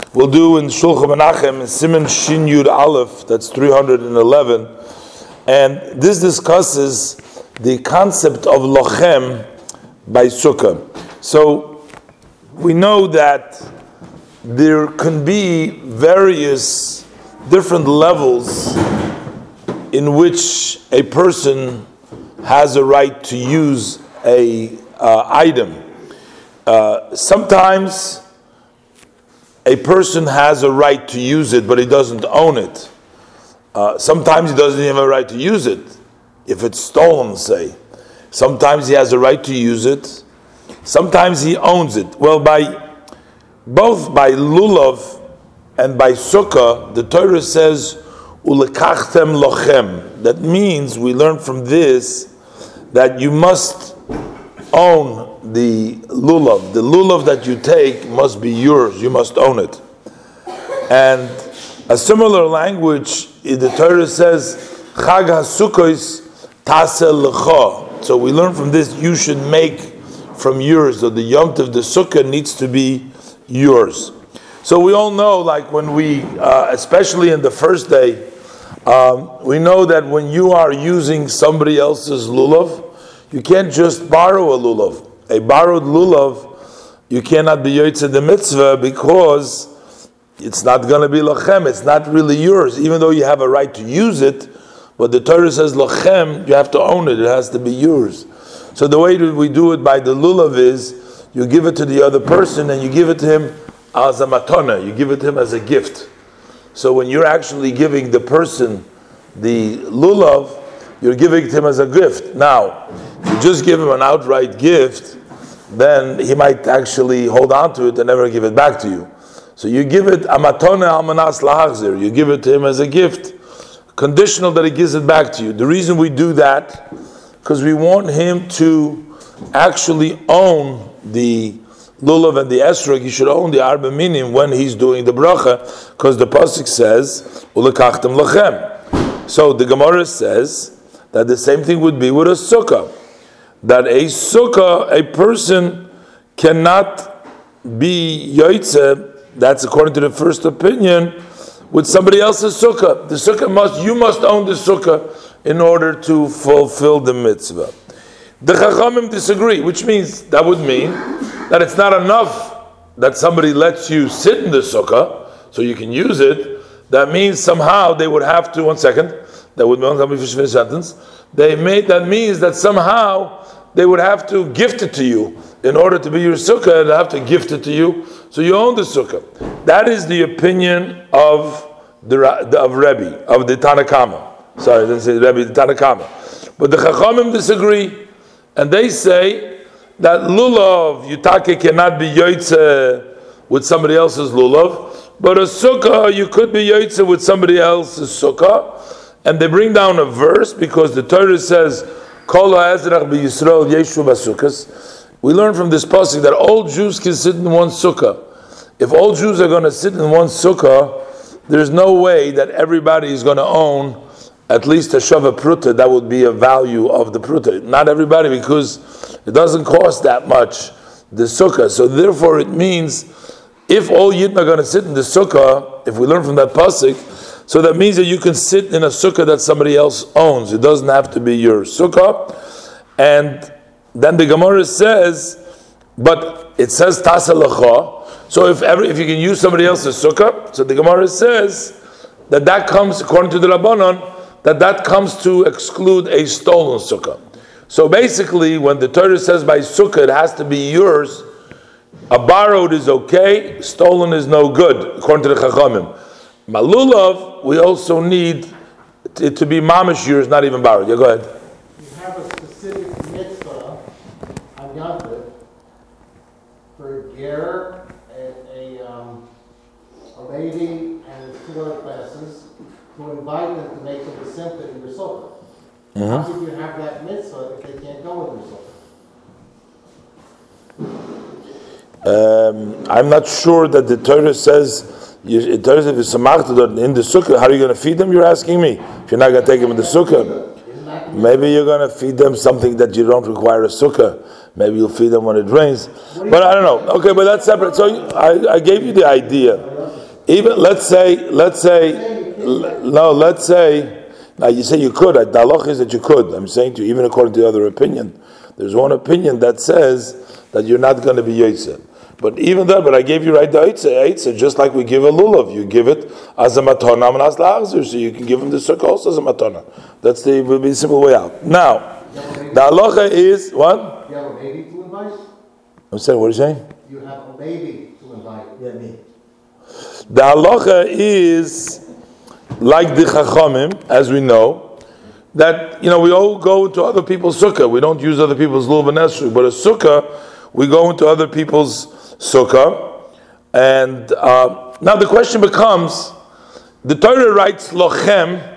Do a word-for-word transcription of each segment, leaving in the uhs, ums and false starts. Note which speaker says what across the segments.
Speaker 1: We'll do in Shulchan Menachem in Siman Shin Yud Aleph, that's three hundred eleven, and this discusses the concept of lochem by sukkah. So we know that there can be various different levels in which a person has a right to use a uh, item. Uh, sometimes a person has a right to use it, but he doesn't own it. Uh, sometimes he doesn't even have a right to use it if it's stolen, say. Sometimes he has a right to use it. Sometimes he owns it. Well, by both by lulav and by sukkah, the Torah says ulekachtem lochem. That means we learn from this that you must own the lulav. The lulav that you take must be yours. You must own it. And a similar language, the Torah says chag hasukos taseh lecha. So we learn from this you should make from yours. So the yom tov, the sukkah needs to be yours. So we all know, like when we, uh, especially in the first day, um, we know that when you are using somebody else's lulav, you can't just borrow a lulav. A borrowed lulav, you cannot be yotzei the mitzvah because it's not going to be lochem. It's not really yours, even though you have a right to use it. But the Torah says lochem, you have to own it. It has to be yours. So the way that we do it by the lulav is you give it to the other person and you give it to him as a matona. You give it to him as a gift. So when you're actually giving the person the lulav, you're giving it to him as a gift. Now, if you just give him an outright gift, then he might actually hold on to it and never give it back to you. So you give it amatone almanas lahachzir. You give it to him as a gift, conditional that he gives it back to you. The reason we do that, because we want him to actually own the lulav and the esrog. He should own the arba minim when he's doing the bracha, because the pasuk says ulekachtem lachem. So the Gemara says that the same thing would be with a sukkah. That a sukkah, a person cannot be yotzei, that's according to the first opinion, with somebody else's sukkah. The sukkah must, you must own the sukkah in order to fulfill the mitzvah. The Chachamim disagree, which means, that would mean that it's not enough that somebody lets you sit in the sukkah so you can use it. That means somehow they would have to, one second, that would let me finish the sentence. They made, that means that somehow they would have to gift it to you in order to be your sukkah. They have to gift it to you, so you own the sukkah. That is the opinion of the of Rebbe, of the Tanna Kama. Sorry, I didn't say Rebbe, the Tanna Kama. But the Chachamim disagree, and they say that lulav yutake cannot be yotzei with somebody else's lulav, but a sukkah you could be yotzei with somebody else's sukkah. And they bring down a verse because the Torah says, "Kol ha'ezrach b'Yisrael yeshu b'sukkos." We learn from this pasuk that all Jews can sit in one sukkah. If all Jews are going to sit in one sukkah, there's no way that everybody is going to own at least a shava pruta. That would be a value of the pruta. Not everybody, because it doesn't cost that much, the sukkah. So therefore, it means if all Yidden are going to sit in the sukkah, if we learn from that pasuk, so that means that you can sit in a sukkah that somebody else owns. It doesn't have to be your sukkah. And then the Gemara says, but it says taseh lecha. So if every, if you can use somebody else's sukkah, so the Gemara says that that comes, according to the Rabbanon, that that comes to exclude a stolen sukkah. So basically, when the Torah says by sukkah it has to be yours, a borrowed is okay, stolen is no good, according to the Chachamim. Malulav, we also need it to be mamish yours, not even borrowed. Yeah, go ahead.
Speaker 2: You have a specific mitzvah on Yom Tov for a ger, a, a, um, a lady, and two other classes to invite them to make a simcha in your sukkah. Mm-hmm. How could you have that mitzvah if they can't go in your sukkah?
Speaker 1: Um, I'm not sure that the Torah says. You, in terms of the samachta in the sukkah, how are you going to feed them? You're asking me. If you're not going to take them in the sukkah, maybe you're going to feed them something that you don't require a sukkah. Maybe you'll feed them when it rains. But I don't know. Okay, but that's separate. So I, I gave you the idea. Even let's say, let's say, no, let's say. Now you say you could. The halacha is that you could. I'm saying to you, even according to the other opinion, there's one opinion that says that you're not going to be yotzeh. But even that, but I gave you right the eitzah, just like we give a lulav, you give it as a matona and as la'achzir, so you can give him the sukkah also as a matona. That's the will be the simple way out. Now, the halacha is what?
Speaker 2: You have a baby to invite.
Speaker 1: I'm saying, what are you saying?
Speaker 2: You have a baby to invite. Yeah, me.
Speaker 1: The halacha is like the chachamim, as we know, that you know we all go to other people's sukkah. We don't use other people's lulav and esrog, but a sukkah we go into other people's sukkah, and uh, now the question becomes: the Torah writes lochem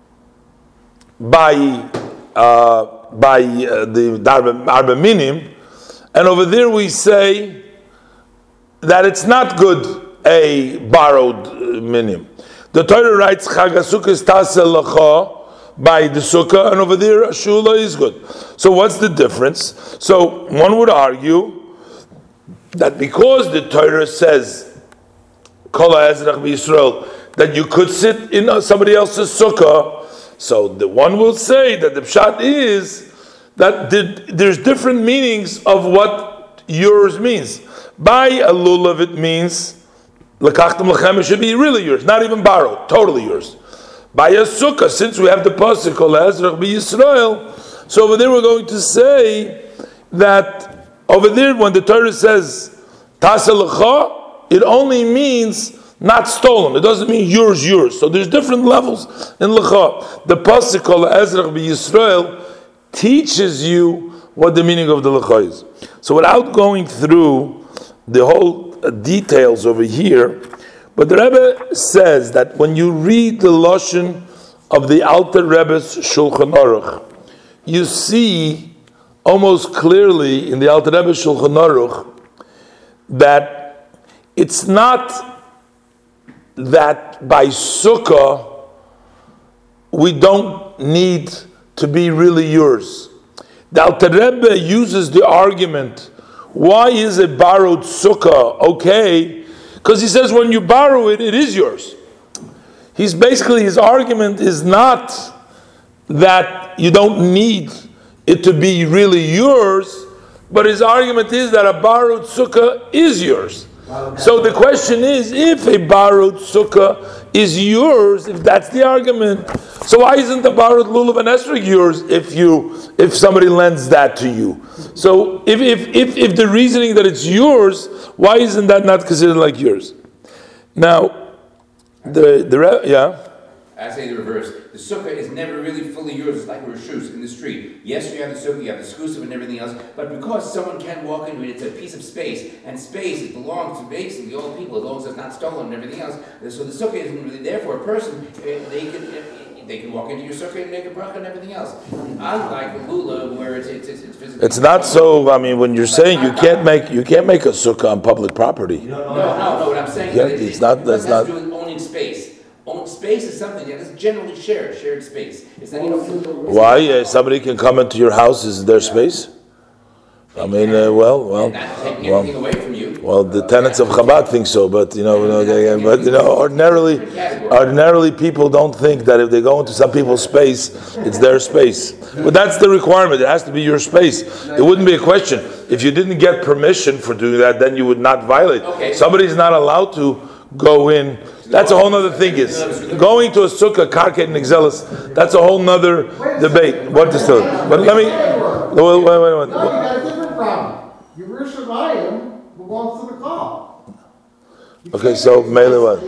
Speaker 1: by uh, by uh, the arba minim, and over there we say that it's not good a borrowed uh, minim. The Torah writes Chag HaSukkah is taseh lecha by the sukkah, and over there a shula is good. So what's the difference? So one would argue that because the Torah says Kol ha'ezrach b'Yisrael that you could sit in somebody else's sukkah, so the one will say that the pshat is that the, there's different meanings of what yours means. By a lulav it means lekachtem lechem, it should be really yours, not even borrowed, totally yours. By a sukkah, since we have the pasuk Kol ha'ezrach b'Yisrael, so over there we're going to say that over there, when the Torah says taseh lecha, it only means not stolen. It doesn't mean yours, yours. So there's different levels in lecha. The pasuk Kol ha'ezrach b'Yisrael teaches you what the meaning of the lecha is. So without going through the whole details over here, but the Rebbe says that when you read the lashon of the Alter Rebbe's Shulchan Aruch, you see almost clearly in the Alter Rebbe Shulchan Aruch that it's not that by sukkah we don't need to be really yours. The Alter Rebbe uses the argument, why is a borrowed sukkah okay? Because he says when you borrow it, it is yours. He's basically, his argument is not that you don't need it to be really yours, but his argument is that a borrowed sukkah is yours. So the question is, if a borrowed sukkah is yours, if that's the argument, so why isn't the borrowed lulav and esrog yours if you if somebody lends that to you? So if if if, if the reasoning that it's yours, why isn't that not considered like yours? Now, the the yeah.
Speaker 3: I say the reverse. The sukkah is never really fully yours. It's like a reshus in the street. Yes, you have the sukkah, you have the skusim and everything else, but because someone can walk into it, it's a piece of space, and space it belongs to basically all people as long as it's not stolen and everything else. So the sukkah isn't really there for a person. They can they can walk into your sukkah and make a bracha and everything else. Unlike the lulav, where it's it's, it's, it's physically.
Speaker 1: It's not so. I mean, when you're saying you can't make you can't make a sukkah on public property.
Speaker 3: No, no, no. no what I'm saying
Speaker 1: yeah,
Speaker 3: is
Speaker 1: it's
Speaker 3: it,
Speaker 1: not.
Speaker 3: it
Speaker 1: That's
Speaker 3: doesn't have
Speaker 1: not.
Speaker 3: to do with owning space. Own space is something that is generally shared, shared space. It's not, you know,
Speaker 1: why uh, somebody can come into your house? Is their space? I mean, uh, well, well,
Speaker 3: not taking
Speaker 1: well,
Speaker 3: anything away from you.
Speaker 1: well. The tenets of Chabad think so, but you know, you know they, but you know, ordinarily, ordinarily people don't think that if they go into some people's space, it's their space. But that's the requirement. It has to be your space. It wouldn't be a question if you didn't get permission for doing that. Then you would not violate.
Speaker 3: Okay.
Speaker 1: Somebody's not allowed to go in. That's a whole other thing. Is going to a sukkah, karket and exelis. That's a whole nother debate. What is still? But let me. Wait, wait, wait, wait.
Speaker 2: No, you got a different problem. Yerushalayim belongs to the call.
Speaker 1: Okay, so Mele what?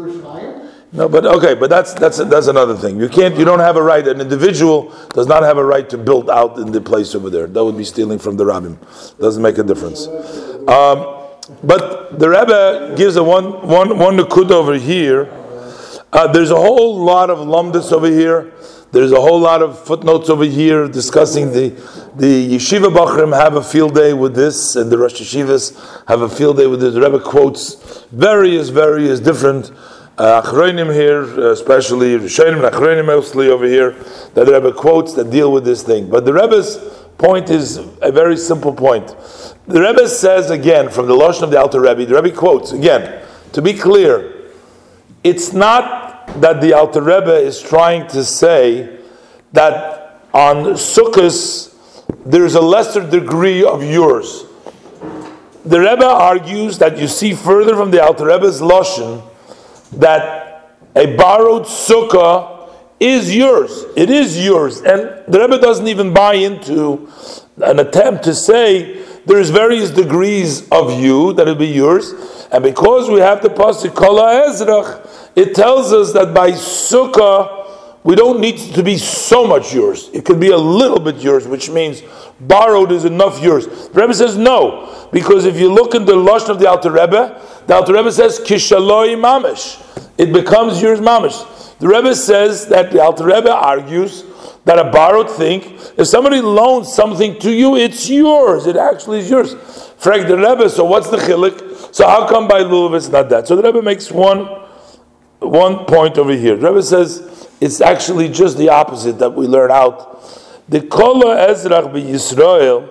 Speaker 1: No, but okay, but that's that's that's another thing. You can't. You don't have a right. An individual does not have a right to build out in the place over there. That would be stealing from the rabbim. Doesn't make a difference. Um, But the Rebbe gives a one one one nakuda over here. Uh, there's a whole lot of lumdus over here. There's a whole lot of footnotes over here discussing the the yeshiva bachrim have a field day with this, and the Rosh Yeshivas have a field day with this. The Rebbe quotes various various different uh, achronim here, especially Rishonim and achronim mostly over here that the Rebbe quotes that deal with this thing. But the Rebbe's point is a very simple point. The Rebbe says again from the Lashon of the Alter Rebbe, the Rebbe quotes again, to be clear, it's not that the Alter Rebbe is trying to say that on Sukkos there's a lesser degree of yours. The Rebbe argues that you see further from the Alter Rebbe's Lashon that a borrowed sukkah is yours. It is yours. And the Rebbe doesn't even buy into an attempt to say there's various degrees of you that will be yours. And because we have the pasuk Kol HaEzrach, it tells us that by sukkah we don't need to be so much yours. It could be a little bit yours, which means borrowed is enough yours. The Rebbe says no, because if you look in the Lashon of the Alter Rebbe, the Alter Rebbe says Kishaloi Mamish. It becomes yours Mamish. The Rebbe says that the Alter Rebbe argues that a borrowed thing, if somebody loans something to you, it's yours. It actually is yours. Frag the Rebbe, so what's the chilik? So how come by lulav it's not that? So the Rebbe makes one, one point over here. The Rebbe says it's actually just the opposite that we learn out. The Kol HaEzrach b'Yisrael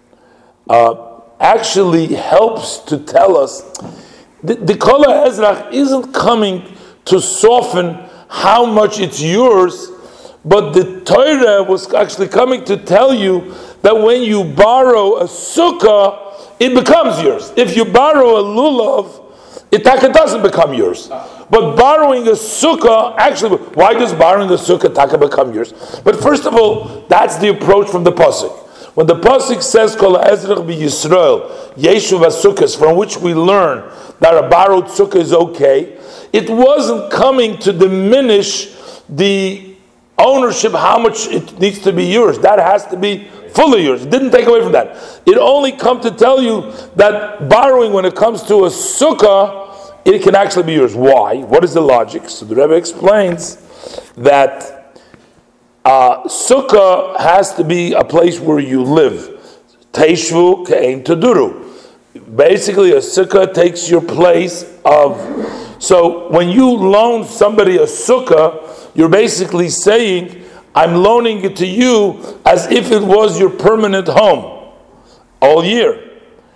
Speaker 1: uh, actually helps to tell us the, the Kol HaEzrach isn't coming to soften how much it's yours, but the Torah was actually coming to tell you that when you borrow a sukkah, it becomes yours. If you borrow a lulav, it taka doesn't become yours. But borrowing a sukkah, actually, why does borrowing a sukkah taka become yours? But first of all, that's the approach from the pasuk. When the pasuk says Kol HaEzrach b'Yisrael Yeshuv HaSukkos, from which we learn that a borrowed sukkah is okay, it wasn't coming to diminish the ownership, how much it needs to be yours. That has to be fully yours. It didn't take away from that. It only come to tell you that borrowing, when it comes to a sukkah, it can actually be yours. Why? What is the logic? So the Rebbe explains that uh, sukkah has to be a place where you live. Teishvu ke'ein taduru. Basically, a sukkah takes your place of. So when you loan somebody a sukkah, you're basically saying, I'm loaning it to you as if it was your permanent home all year.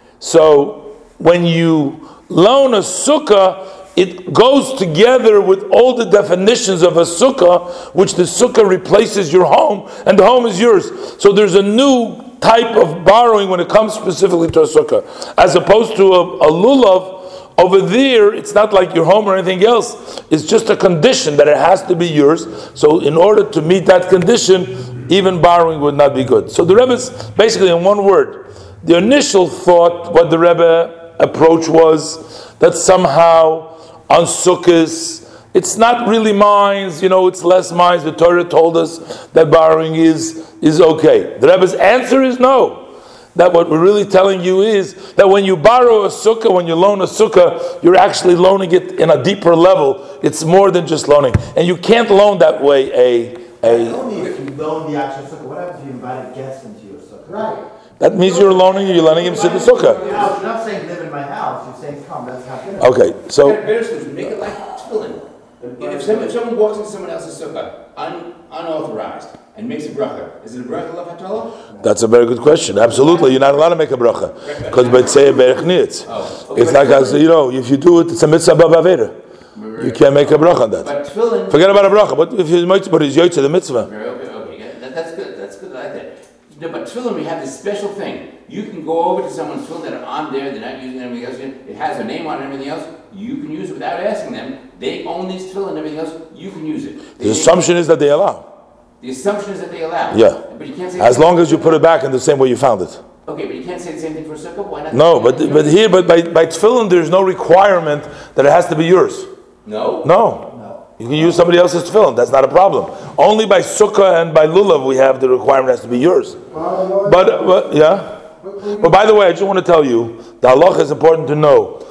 Speaker 1: So when you loan a sukkah, it goes together with all the definitions of a sukkah, which the sukkah replaces your home, and the home is yours. So there's a new type of borrowing when it comes specifically to a sukkah, as opposed to a, a lulav. Over there, it's not like your home or anything else. It's just a condition that it has to be yours. So in order to meet that condition, even borrowing would not be good. So the Rebbe's, basically in one word, the initial thought, what the Rebbe approach was, that somehow on Sukkot, it's not really mines, you know, it's less mines. The Torah told us that borrowing is, is okay. The Rebbe's answer is no. That what we're really telling you is that when you borrow a sukkah, when you loan a sukkah, you're actually loaning it in a deeper level. It's more than just loaning. And you can't loan that way a... a
Speaker 4: Only if you loan the actual sukkah. What happens if you invite a guest into your sukkah?
Speaker 2: Right.
Speaker 1: that means you're loaning, you're letting him sit in the sukkah.
Speaker 4: You're not saying live in my house, you're saying come, let's have dinner.
Speaker 1: Okay, so...
Speaker 3: Better solution, make it like tefillin. If someone, if someone walks into someone else's sukkah, un, unauthorized, and makes a bracha, is it a bracha lav hatola?
Speaker 1: That's a very good question. Absolutely, you're not allowed to make a bracha because b'tzei berech nitz.
Speaker 3: Oh, okay.
Speaker 1: It's like as you know, if you do it, it's a mitzvah b'avera. You can't make a bracha on that.
Speaker 3: But tefillin.
Speaker 1: Forget about a bracha. But if you might, but it's yoytze the mitzvah.
Speaker 3: Okay, okay, yeah, that, that's good. That's good. I like that. No, but tefillin, we have this special thing. You can go over to someone's tefillin that are on there. They're not using anything else. It has their name on it and everything else. You can use it without asking them. They own these tefillin and everything else. You can use it. They
Speaker 1: The assumption is that they allow.
Speaker 3: The assumption is that they allow.
Speaker 1: Yeah.
Speaker 3: But you can't say
Speaker 1: As long as you put it back in the same way you found it.
Speaker 3: Okay, but you can't say the same thing for a sukkah. Why not?
Speaker 1: No, but but here, but by by tefillin, there's no requirement that it has to be yours.
Speaker 3: No.
Speaker 1: No. You can use somebody else's tefillin. That's not a problem. Only by sukkah and by lulav we have the requirement has to be yours. But, but yeah. But by the way, I just want to tell you, the halacha is important to know.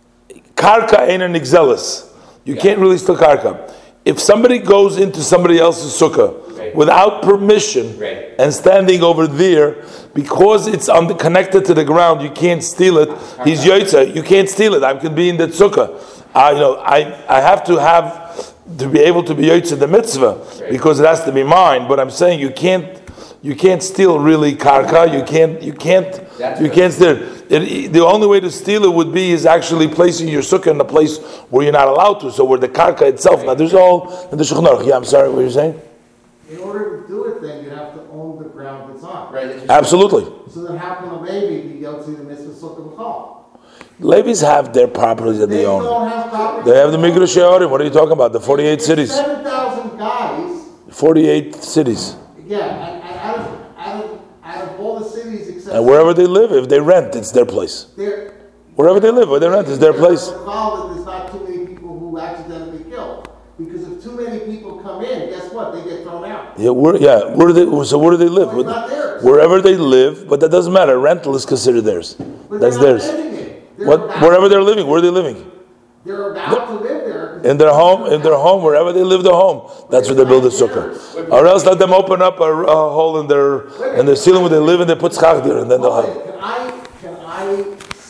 Speaker 1: Karka ain't an exelis. You
Speaker 3: Yeah.
Speaker 1: can't really steal karka. If somebody goes into somebody else's sukkah
Speaker 3: Right.
Speaker 1: without permission
Speaker 3: Right.
Speaker 1: and standing over there, because it's on the, connected to the ground, you can't steal it. He's yoytze. You can't steal it. I can be in that sukkah. I, you know, I, I have to have to be able to be yoytze the mitzvah
Speaker 3: Right.
Speaker 1: because it has to be mine. But I'm saying you can't you can't steal really karka. You can't. You can't.
Speaker 3: That's
Speaker 1: You
Speaker 3: right.
Speaker 1: can't steal it. It- The only way to steal it would be is actually placing your sukkah in a place where you're not allowed to. So where the karka itself. Now there's all the Shulchan Aruch. Yeah, I'm sorry. What you're saying?
Speaker 2: In order to do it, then you have to own the ground it's on.
Speaker 3: Right, that's just-
Speaker 1: Absolutely.
Speaker 2: So then how can a baby be able to the mitzvah sukkah b'chol?
Speaker 1: Levies have their properties that
Speaker 2: They
Speaker 1: they own.
Speaker 2: don't have property.
Speaker 1: They have the Migdash She'arim. What are you talking about? The forty-eight cities.
Speaker 2: Seven thousand guys,
Speaker 1: forty-eight cities.
Speaker 2: yeah, and, and out of, out of, out of all the cities except.
Speaker 1: And wherever they live, if they rent, it's their place.
Speaker 2: There.
Speaker 1: Wherever they live, where they rent, it's their place.
Speaker 2: Recall that there's not too many people who accidentally kill. Because if too many people come in, guess what? They get thrown out.
Speaker 1: Yeah, where, yeah. Where do they? So where do they live?
Speaker 2: No, it's not theirs.
Speaker 1: Wherever they live, but that doesn't matter. Rental is considered theirs.
Speaker 2: But
Speaker 1: That's
Speaker 2: they're not
Speaker 1: theirs.
Speaker 2: living it. They're
Speaker 1: What?
Speaker 2: about-
Speaker 1: Wherever they're living, where are they living?
Speaker 2: They're about to live there.
Speaker 1: In their home, in their home, wherever they live, their home. That's where they build a sukkah. Or else let them open up a, a hole in their in their ceiling where they live, and they put schach there, and then they'll have.
Speaker 2: Okay, Can I, can I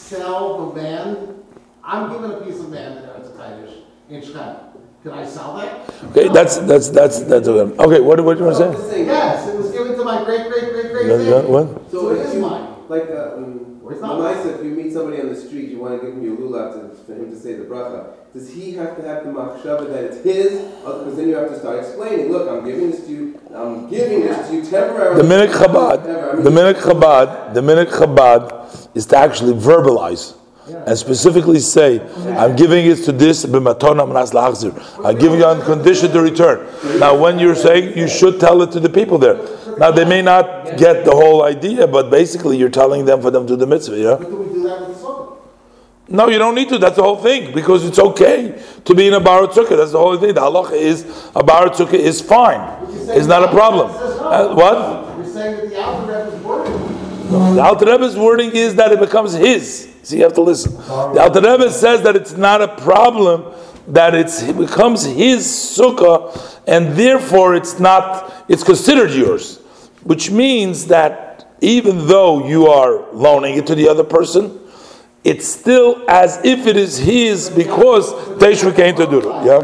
Speaker 2: sell the land? I'm given a piece of land in Eretz Kadosh in Shechem. Can I sell that?
Speaker 1: Okay, that's that's that's that's okay. Okay, what what do you want to say?
Speaker 2: Yes, it was given to my great, great, great, great
Speaker 1: Yeah, yeah,
Speaker 2: grandfather.
Speaker 1: what?
Speaker 2: So it
Speaker 5: if
Speaker 2: is
Speaker 5: you,
Speaker 2: mine.
Speaker 5: like, uh, um,
Speaker 2: Or it's not
Speaker 5: Lamaisa, if you meet somebody on the street, you want to give him your lulav to, for him to say the bracha, does he have to have the machshava that it's his? Because then you have to start explaining, look, I'm giving this to you, I'm giving this to you temporarily.
Speaker 1: The minute Chabad,
Speaker 5: Temporary. I mean,
Speaker 1: the minute Chabad, the minute Chabad is to actually verbalize and specifically say, "I'm giving it to this b'matona manas la'achzir." I'm giving you on condition to return. Now, when you're saying, you should tell it to the people there. Now, they may not get the whole idea, but basically, you're telling them for them to do the mitzvah. Yeah.
Speaker 2: But do we do that with the sukkah?
Speaker 1: No, you don't need to. That's the whole thing, because it's okay to be in a bar sukkah. That's the whole thing. The halacha is a bar sukkah is fine. It's not a problem. Uh, what?
Speaker 2: You're saying that the Alter Rebbe is wording.
Speaker 1: The Alter Rebbe's wording is that it becomes his. So you have to listen. The Alter Rebbe says that it's not a problem, that it's, it becomes his sukkah, and therefore it's not, it's considered yours. Which means that even though you are loaning it to the other person, it's still as if it is his, because Teshuvah came to do it. Yeah?